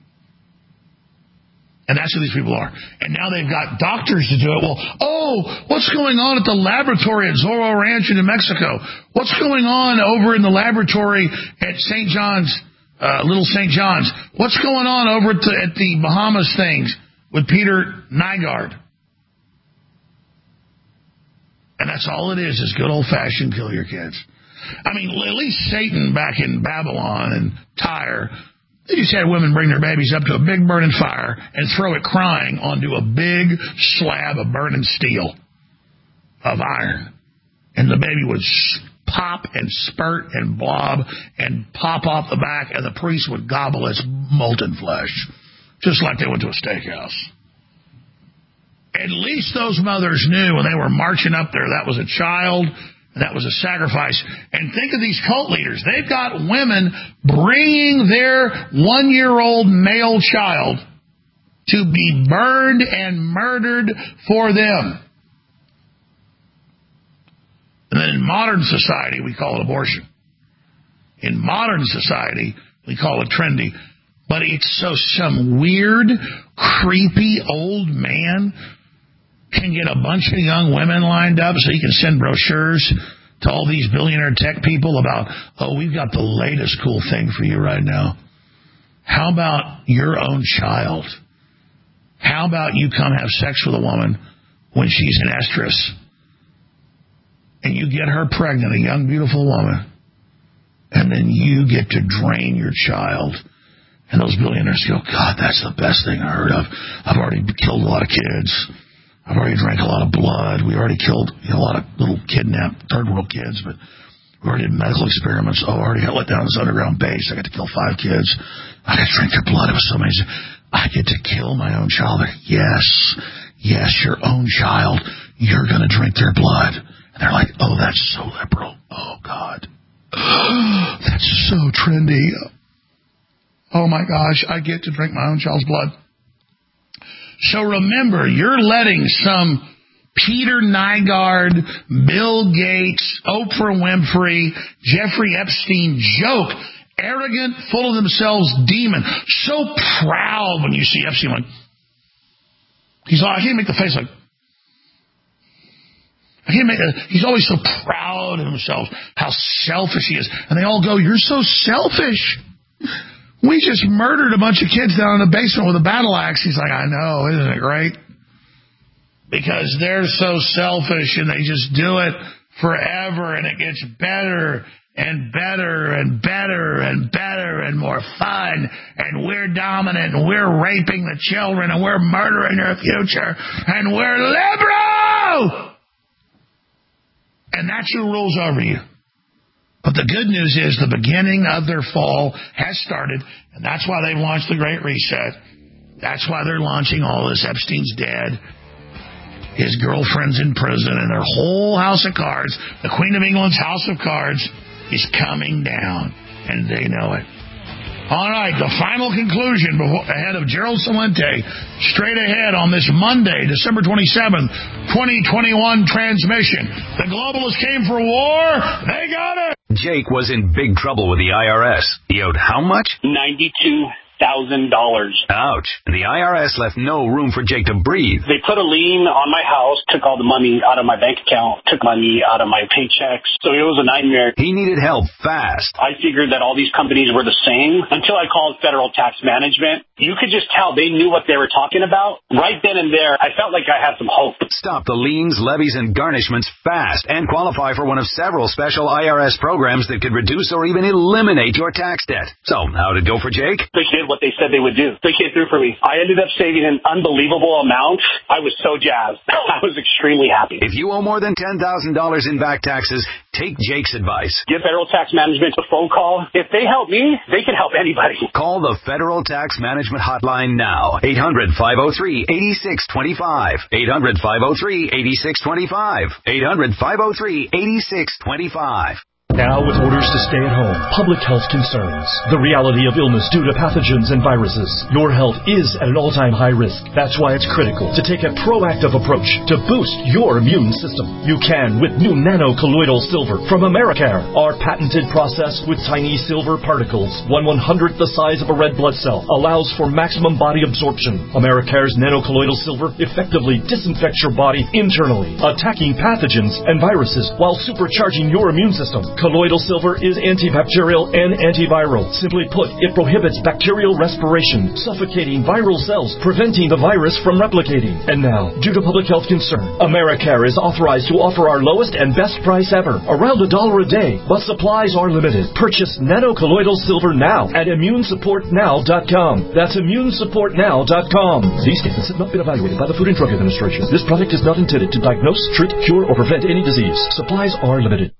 And that's who these people are. And now they've got doctors to do it. Well, oh, what's going on at the laboratory at Zorro Ranch in New Mexico? What's going on over in the laboratory at Saint John's uh, Little Saint John's. What's going on over at the, at the Bahamas things with Peter Nygard? And that's all it is, is good old-fashioned kill your kids. I mean, at least Satan back in Babylon and Tyre, they just had women bring their babies up to a big burning fire and throw it crying onto a big slab of burning steel, of iron. And the baby would pop and spurt and blob and pop off the back, and the priest would gobble its molten flesh, just like they went to a steakhouse. At least those mothers knew when they were marching up there that was a child, that was a sacrifice. And think of these cult leaders. They've got women bringing their one-year-old male child to be burned and murdered for them. And then in modern society, we call it abortion. In modern society, we call it trendy. But it's so some weird, creepy old man can get a bunch of young women lined up so he can send brochures to all these billionaire tech people about, oh, we've got the latest cool thing for you right now. How about your own child? How about you come have sex with a woman when she's in estrus, and you get her pregnant, a young, beautiful woman, and then you get to drain your child. And those billionaires go, God, that's the best thing I heard of. I've already killed a lot of kids. I've already drank a lot of blood. We already killed you know, a lot of little kidnapped third world kids, but we already did medical experiments. Oh, I already got let down this underground base. I got to kill five kids. I got to drink their blood. It was so amazing. I get to kill my own child. Yes, yes, your own child. You're going to drink their blood. And they're like, oh, that's so liberal. Oh, God. That's so trendy. Oh, my gosh, I get to drink my own child's blood. So remember, you're letting some Peter Nygard, Bill Gates, Oprah Winfrey, Jeffrey Epstein joke, arrogant, full of themselves demon, so proud when you see Epstein like, he's all, I can't make the face like, I can't make, uh, he's always so proud of himself, how selfish he is. And they all go, you're so selfish. We just murdered a bunch of kids down in the basement with a battle axe. He's like, I know, isn't it great? Because they're so selfish and they just do it forever, and it gets better and better and better and better and more fun, and we're dominant, and we're raping the children, and we're murdering their future, and we're liberal! And that's who rules over you. But the good news is the beginning of their fall has started, and that's why they've launched the Great Reset. That's why they're launching all this. Epstein's dead. His girlfriend's in prison, and their whole house of cards, the Queen of England's house of cards, is coming down, and they know it. All right, the final conclusion before, ahead of Gerald Celente, straight ahead on this Monday, December twenty-seventh, twenty twenty-one transmission. The globalists came for war. They got it. Jake was in big trouble with the I R S. He owed how much? ninety-two thousand dollars. Ouch. And the I R S left no room for Jake to breathe. They put a lien on my house, took all the money out of my bank account, took money out of my paychecks. So it was a nightmare. He needed help fast. I figured that all these companies were the same until I called Federal Tax Management. You could just tell they knew what they were talking about. Right then and there, I felt like I had some hope. Stop the liens, levies, and garnishments fast and qualify for one of several special I R S programs that could reduce or even eliminate your tax debt. So, how'd it go for Jake? They did what they said they would do. They came through for me. I ended up saving an unbelievable amount. I was so jazzed. I was extremely happy. If you owe more than ten thousand dollars in back taxes, take Jake's advice. Give Federal Tax Management a phone call. If they help me, they can help anybody. Call the Federal Tax Management Hotline now. eight hundred, five oh three, eight six two five. eight hundred, five oh three, eight six two five. eight hundred, five oh three, eight six two five. Now with orders to stay at home, public health concerns, the reality of illness due to pathogens and viruses. Your health is at an all-time high risk. That's why it's critical to take a proactive approach to boost your immune system. You can with new nano-colloidal silver from Americare. Our patented process with tiny silver particles, one one-hundredth the size of a red blood cell, allows for maximum body absorption. Americare's nano-colloidal silver effectively disinfects your body internally, attacking pathogens and viruses while supercharging your immune system. Colloidal silver is antibacterial and antiviral. Simply put, it prohibits bacterial respiration, suffocating viral cells, preventing the virus from replicating. And now, due to public health concern, Americare is authorized to offer our lowest and best price ever, around a dollar a day, but supplies are limited. Purchase nanocolloidal silver now at immune support now dot com. That's immune support now dot com. These statements have not been evaluated by the Food and Drug Administration. This product is not intended to diagnose, treat, cure, or prevent any disease. Supplies are limited.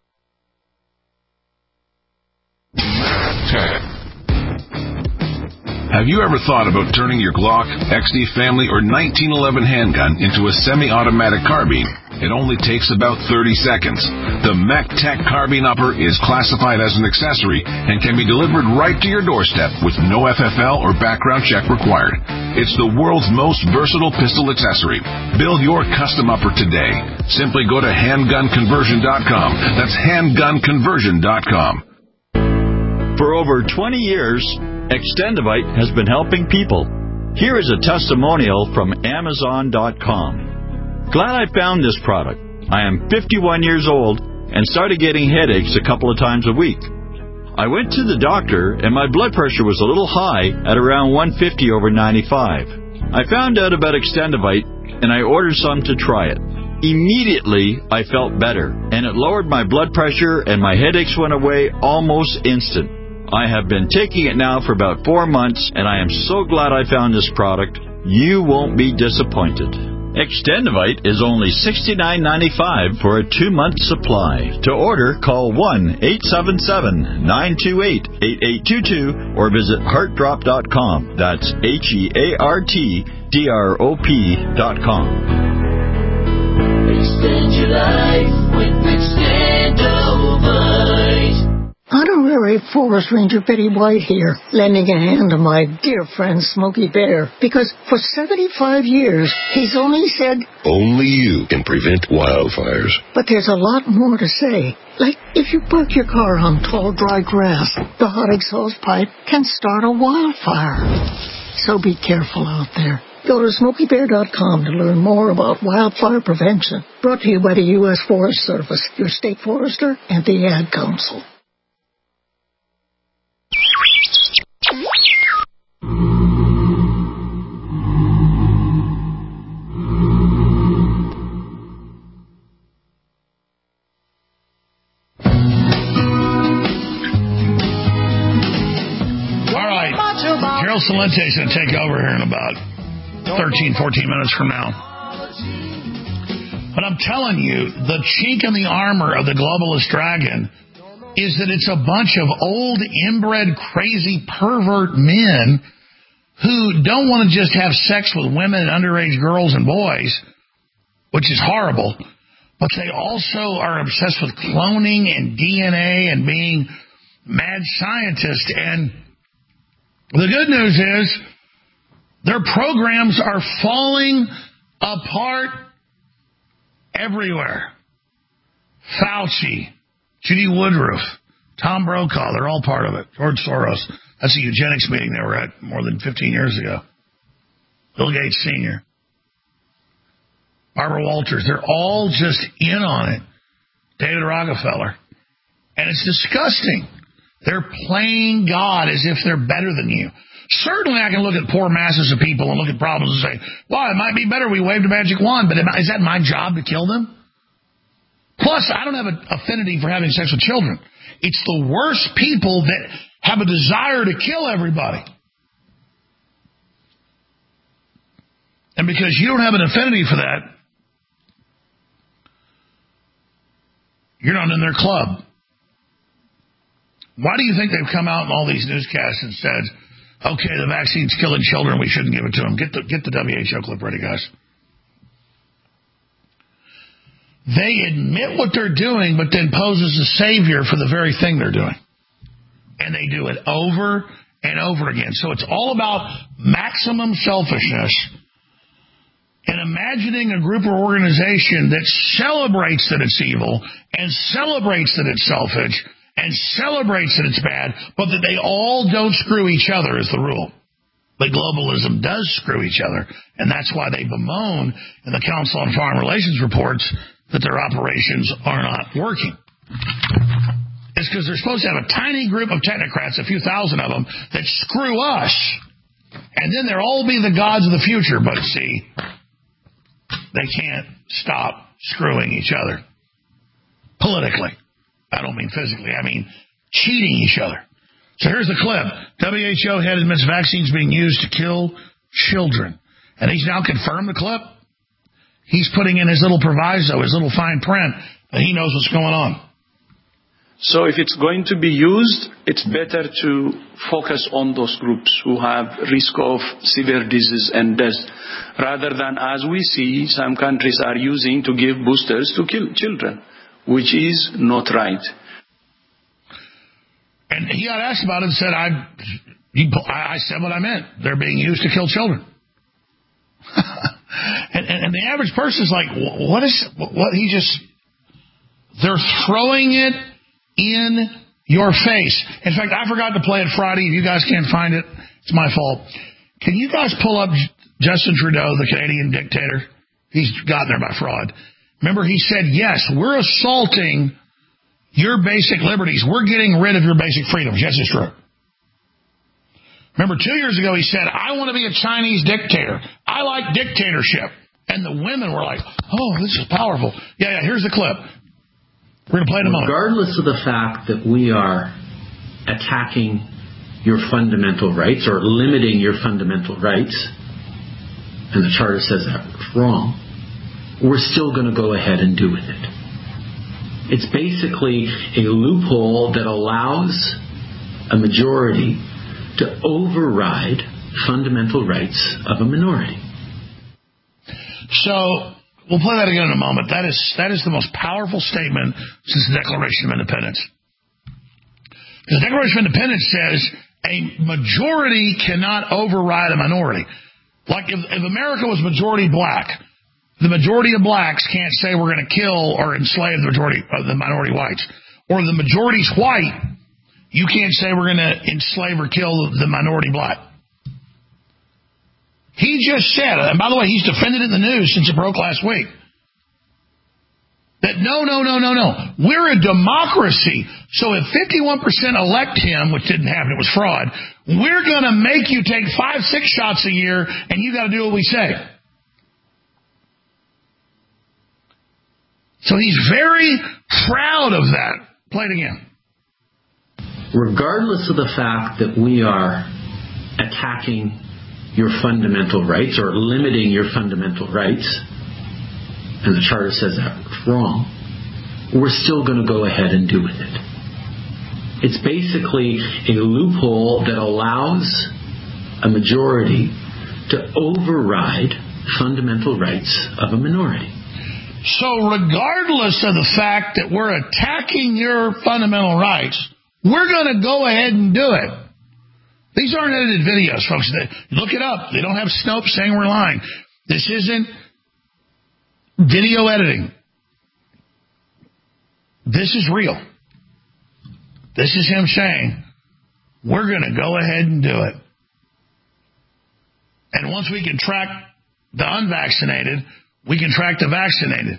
Have you ever thought about turning your Glock, X D Family, or nineteen eleven handgun into a semi-automatic carbine? It only takes about thirty seconds. The MacTech Carbine Upper is classified as an accessory and can be delivered right to your doorstep with no F F L or background check required. It's the world's most versatile pistol accessory. Build your custom upper today. Simply go to handgun conversion dot com. That's handgun conversion dot com. For over twenty years, Extendivite has been helping people. Here is a testimonial from Amazon dot com. Glad I found this product. I am fifty-one years old and started getting headaches a couple of times a week. I went to the doctor and my blood pressure was a little high at around one fifty over ninety-five. I found out about Extendivite and I ordered some to try it. Immediately, I felt better and it lowered my blood pressure and my headaches went away almost instant. I have been taking it now for about four months, and I am so glad I found this product. You won't be disappointed. Extendivite is only sixty-nine ninety-five for a two-month supply. To order, call one eight seven seven, nine two eight, eight eight two two or visit heart drop dot com. That's H E A R T D R O P dot com. Extend your life with Extendivite. Honorary Forest Ranger Betty White here, lending a hand to my dear friend Smokey Bear, because for seventy-five years, he's only said, only you can prevent wildfires. But there's a lot more to say. Like, if you park your car on tall, dry grass, the hot exhaust pipe can start a wildfire. So be careful out there. Go to Smokey Bear dot com to learn more about wildfire prevention. Brought to you by the U S Forest Service, your state forester, and the Ad Council. Gerald Celente is going to take over here in about thirteen, fourteen minutes from now. But I'm telling you, the chink in the armor of the globalist dragon is that it's a bunch of old, inbred, crazy, pervert men who don't want to just have sex with women and underage girls and boys, which is horrible, but they also are obsessed with cloning and D N A and being mad scientists. And the good news is their programs are falling apart everywhere. Fauci, Judy Woodruff, Tom Brokaw, they're all part of it. George Soros. That's a eugenics meeting they were at more than fifteen years ago. Bill Gates Senior Barbara Walters, they're all just in on it. David Rockefeller. And it's disgusting. They're playing God as if they're better than you. Certainly I can look at poor masses of people and look at problems and say, well, it might be better we waved a magic wand, but is that my job to kill them? Plus, I don't have an affinity for having sex with children. It's the worst people that have a desire to kill everybody. And because you don't have an affinity for that, you're not in their club. Why do you think they've come out in all these newscasts and said, okay, the vaccine's killing children, we shouldn't give it to them? Get the, get the W H O clip ready, guys. They admit what they're doing, but then pose as a savior for the very thing they're doing. And they do it over and over again. So it's all about maximum selfishness and imagining a group or organization that celebrates that it's evil and celebrates that it's selfish and celebrates that it's bad, but that they all don't screw each other is the rule. But globalism does screw each other, and that's why they bemoan in the Council on Foreign Relations reports that their operations are not working. is because they're supposed to have a tiny group of technocrats, a few thousand of them, that screw us. And then they'll all be the gods of the future. But see, they can't stop screwing each other. Politically. I don't mean physically. I mean cheating each other. So here's the clip. W H O head admits vaccines being used to kill children. And he's now confirmed the clip. He's putting in his little proviso, his little fine print, that he knows what's going on. So if it's going to be used, it's better to focus on those groups who have risk of severe disease and death, rather than, as we see, some countries are using to give boosters to kill children, which is not right. And he got asked about it and said, I, he, I said what I meant. They're being used to kill children. and, and, and the average person is like, what is, what he just, they're throwing it in your face. In fact, I forgot to play it Friday. If you guys can't find it, it's my fault. Can you guys pull up Justin Trudeau, the Canadian dictator? He's gotten there by fraud. Remember, he said, yes, we're assaulting your basic liberties. We're getting rid of your basic freedoms. Yes, it's true. Remember, two years ago, he said, I want to be a Chinese dictator. I like dictatorship. And the women were like, oh, this is powerful. Yeah, yeah, here's the clip. We're going to play it in a moment. Regardless of the fact that we are attacking your fundamental rights or limiting your fundamental rights, and the Charter says that's wrong, we're still going to go ahead and do with it. It's basically a loophole that allows a majority to override fundamental rights of a minority. So we'll play that again in a moment. That is that is the most powerful statement since the Declaration of Independence. The Declaration of Independence says a majority cannot override a minority. Like if, if America was majority black, the majority of blacks can't say we're going to kill or enslave the majority of the minority whites. Or the majority's white, you can't say we're going to enslave or kill the minority black. He just said, and by the way, he's defended it in the news since it broke last week, that no, no, no, no, no. We're a democracy. So if fifty-one percent elect him, which didn't happen, it was fraud, we're going to make you take five, six shots a year, and you got to do what we say. So he's very proud of that. Play it again. Regardless of the fact that we are attacking your fundamental rights or limiting your fundamental rights, and the Charter says that's wrong, we're still going to go ahead and do with it. It's basically a loophole that allows a majority to override fundamental rights of a minority. So regardless of the fact that we're attacking your fundamental rights, we're going to go ahead and do it. These aren't edited videos, folks. Look it up. They don't have Snopes saying we're lying. This isn't video editing. This is real. This is him saying, we're going to go ahead and do it. And once we can track the unvaccinated, we can track the vaccinated.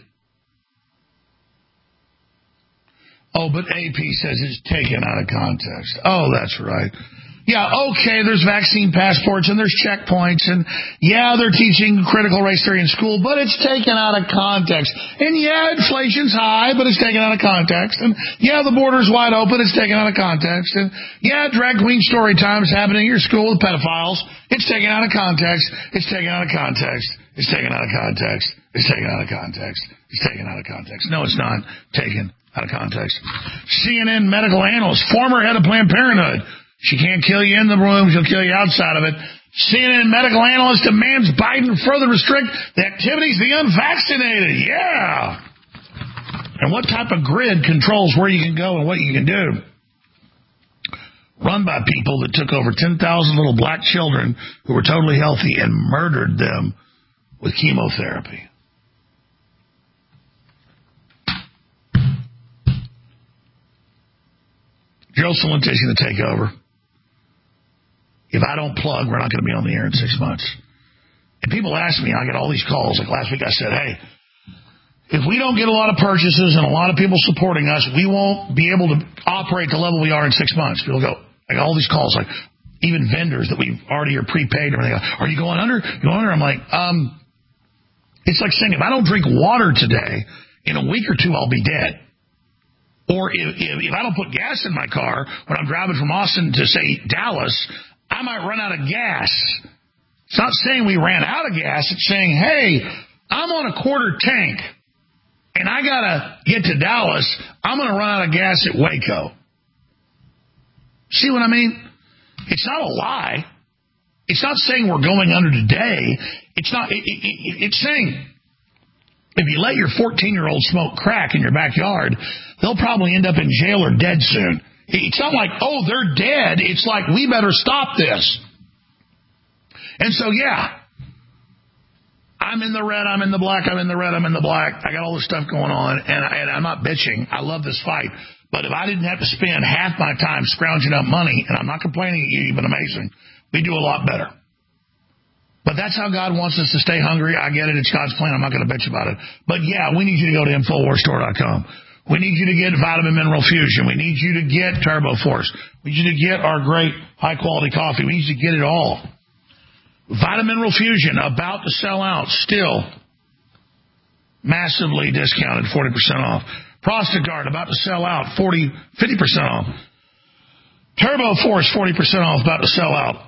Oh, but A P says it's taken out of context. Oh, that's right. Yeah, okay, there's vaccine passports and there's checkpoints, and yeah, they're teaching critical race theory in school, but it's taken out of context. And yeah, inflation's high, but it's taken out of context. And yeah, the border's wide open, it's taken out of context. And yeah, drag queen story time is happening in your school with pedophiles. It's taken out of context. It's taken out of context. It's taken out of context. It's taken out of context. It's taken out of context. No, it's not taken out of context. C N N medical analyst, former head of Planned Parenthood. She can't kill you in the room, she'll kill you outside of it. C N N medical analyst demands Biden further restrict the activities of the unvaccinated. Yeah. And what type of grid controls where you can go and what you can do? Run by people that took over ten thousand little black children who were totally healthy and murdered them with chemotherapy. Joe Salentis going to take over. If I don't plug, we're not going to be on the air in six months. And people ask me, I get all these calls. Like last week I said, hey, If we don't get a lot of purchases and a lot of people supporting us, we won't be able to operate the level we are in six months. People go, I got all these calls, like even vendors that we already are prepaid. And they go, are you going under? You going under? I'm like, um, it's like saying if I don't drink water today, in a week or two I'll be dead. Or if, if, if I don't put gas in my car when I'm driving from Austin to, say, Dallas, I might run out of gas. It's not saying we ran out of gas. It's saying, hey, I'm on a quarter tank, and I got to get to Dallas. I'm going to run out of gas at Waco. See what I mean? It's not a lie. It's not saying we're going under today. It's not. It, it, it's saying if you let your fourteen-year-old smoke crack in your backyard, they'll probably end up in jail or dead soon. It's not like, oh, they're dead. It's like, we better stop this. And so, yeah, I'm in the red, I'm in the black, I'm in the red, I'm in the black. I got all this stuff going on, and, I, and I'm not bitching. I love this fight. But if I didn't have to spend half my time scrounging up money, and I'm not complaining at you, you've been amazing, we do a lot better. But that's how God wants us to stay hungry. I get it. It's God's plan. I'm not going to bitch about it. But, yeah, we need you to go to Infowars Store dot com. We need you to get Vitamin Mineral Fusion. We need you to get Turbo Force. We need you to get our great high-quality coffee. We need you to get it all. Vitamin Mineral Fusion, about to sell out, still massively discounted, forty percent off. Prostagard, about to sell out, forty, fifty percent off. Turbo Force, forty percent off, about to sell out.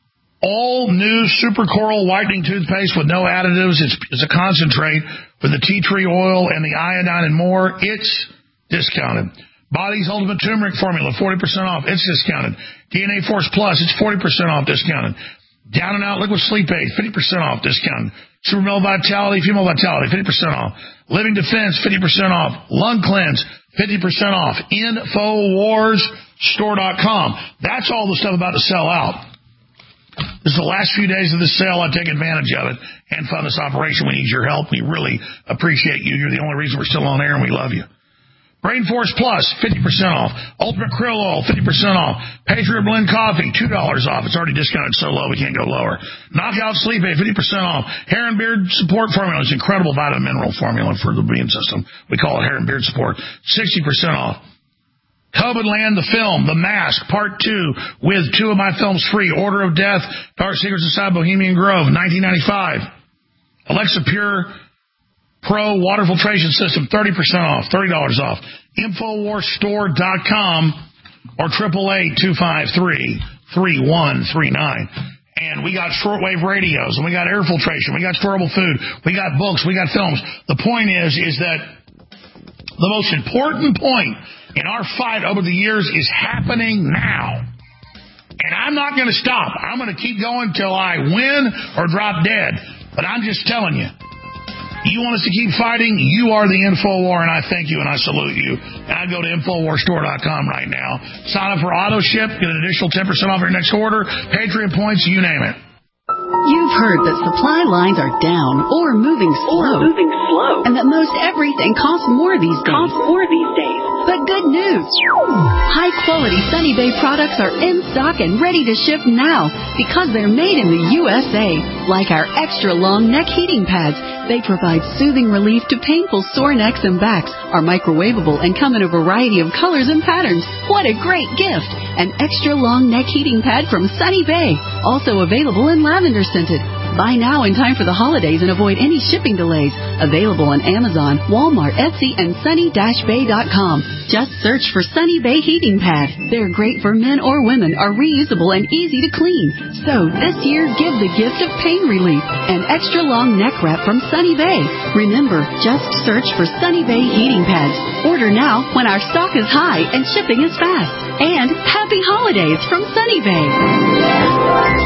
All new Super Coral whitening toothpaste with no additives. It's, it's a concentrate with the tea tree oil and the iodine and more. It's discounted. Body's Ultimate Turmeric Formula, forty percent off. It's discounted. D N A Force Plus, it's forty percent off, discounted. Down and Out Liquid Sleep Aid, fifty percent off, discounted. Super Male Vitality, Female Vitality, fifty percent off. Living Defense, fifty percent off. Lung Cleanse, fifty percent off. Infowars Store dot com. That's all the stuff about to sell out. This is the last few days of this sale. I take advantage of it and fund this operation. We need your help. We really appreciate you. You're the only reason we're still on air, and we love you. Brain Force Plus, fifty percent off. Ultimate Krill Oil, fifty percent off. Patriot Blend Coffee, two dollars off. It's already discounted so low we can't go lower. Knockout Sleep Aid, fifty percent off. Hair and Beard Support Formula. It's incredible vitamin mineral formula for the immune system. We call it Hair and Beard Support. sixty percent off. COVID Land, the film, The Mask, Part two, with two of my films free. Order of Death, Dark Secrets Inside Bohemian Grove, nineteen ninety-five. Alexa Pure Pro Water Filtration System, thirty percent off, thirty dollars off. Infowars Store dot com or eight eight eight, two five three, three one three nine. And we got shortwave radios, and we got air filtration, we got storable food, we got books, we got films. The point is, is that the most important point in our fight over the years is happening now. And I'm not going to stop. I'm going to keep going till I win or drop dead. But I'm just telling you, you want us to keep fighting? You are the InfoWar, and I thank you and I salute you. And I go to Infowars Store dot com right now. Sign up for auto ship, get an additional ten percent off your next order, Patriot points, you name it. You've heard that supply lines are down or moving slow, or moving slow, and that most everything costs more these days. Costs more these days. But good news! High-quality Sunny Bay products are in stock and ready to ship now because they're made in the U S A. Like our extra-long neck heating pads, they provide soothing relief to painful sore necks and backs, are microwavable and come in a variety of colors and patterns. What a great gift! An extra-long neck heating pad from Sunny Bay, also available in lavender scented. Buy now in time for the holidays and avoid any shipping delays. Available on Amazon, Walmart, Etsy, and sunny dash bay dot com. Just search for Sunny Bay Heating Pad. They're great for men or women, are reusable and easy to clean. So this year, give the gift of pain relief. An extra long neck wrap from Sunny Bay. Remember, just search for Sunny Bay Heating Pads. Order now when our stock is high and shipping is fast. And happy holidays from Sunny Bay.